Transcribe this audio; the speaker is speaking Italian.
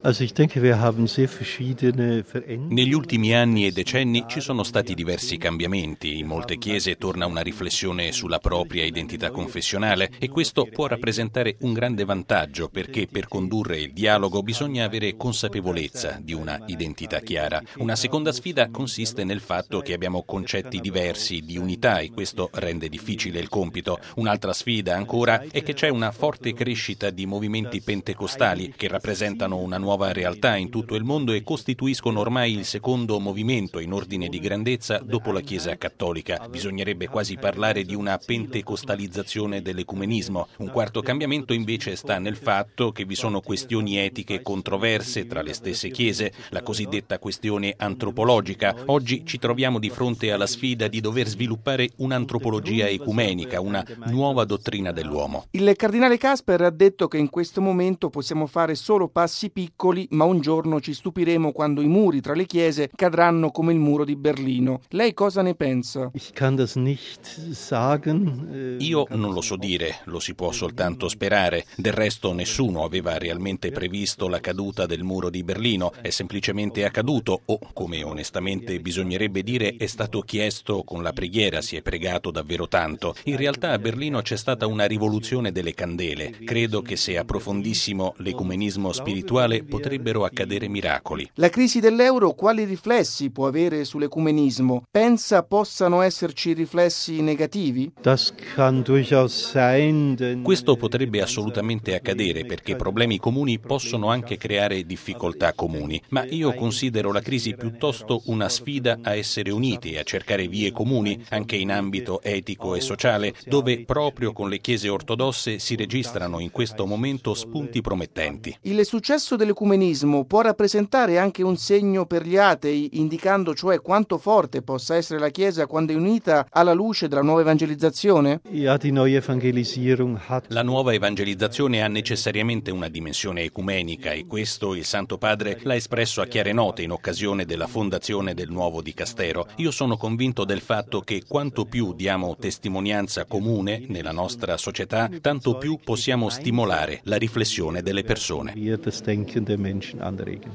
Negli ultimi anni e decenni ci sono stati diversi cambiamenti. In molte chiese torna una riflessione sulla propria identità confessionale e questo può rappresentare un grande vantaggio perché per condurre il dialogo bisogna avere consapevolezza di una identità chiara. Una seconda sfida consiste nel fatto che abbiamo concetti diversi di unità e questo rende difficile il compito. Un'altra sfida ancora è che c'è una forte crescita di movimenti pentecostali che rappresentano una nuova realtà in tutto il mondo e costituiscono ormai il secondo movimento in ordine di grandezza dopo la Chiesa cattolica. Bisognerebbe quasi parlare di una pentecostalizzazione dell'ecumenismo. Un quarto cambiamento invece sta nel fatto che vi sono questioni etiche controverse tra le stesse chiese, la cosiddetta questione antropologica. Oggi ci troviamo di fronte alla sfida di dover sviluppare un'antropologia ecumenica, una nuova dottrina dell'uomo. Il cardinale Casper ha detto che in questo momento possiamo fare solo passi piccoli, ma un giorno ci stupiremo quando i muri tra le chiese cadranno come il muro di Berlino. Lei cosa ne pensa? Io non lo so dire, lo si può soltanto sperare. Del resto nessuno aveva realmente previsto la caduta del muro di Berlino. È semplicemente accaduto o, come onestamente bisognerebbe dire, è stato chiesto con la preghiera, si è pregato davvero tanto. In realtà a Berlino c'è stata una rivoluzione delle candele. Credo che se approfondissimo l'ecumenismo spirituale potrebbero accadere miracoli. La crisi dell'euro quali riflessi può avere sull'ecumenismo? Pensa possano esserci riflessi negativi? Questo potrebbe assolutamente accadere perché problemi comuni possono anche creare difficoltà comuni, ma io considero la crisi piuttosto una sfida a essere uniti e a cercare vie comuni anche in ambito etico e sociale, dove proprio con le chiese ortodosse si registrano in questo momento spunti promettenti. Il successo dell'ecumenismo può rappresentare anche un segno per gli atei, indicando cioè quanto forte possa essere la Chiesa quando è unita alla luce della nuova evangelizzazione? La nuova evangelizzazione ha necessariamente una dimensione ecumenica e questo il Santo Padre l'ha espresso a chiare note in occasione della fondazione del nuovo dicastero. Io sono convinto del fatto che quanto più diamo testimonianza comune nella nostra società, tanto più possiamo stimolare la riflessione delle persone.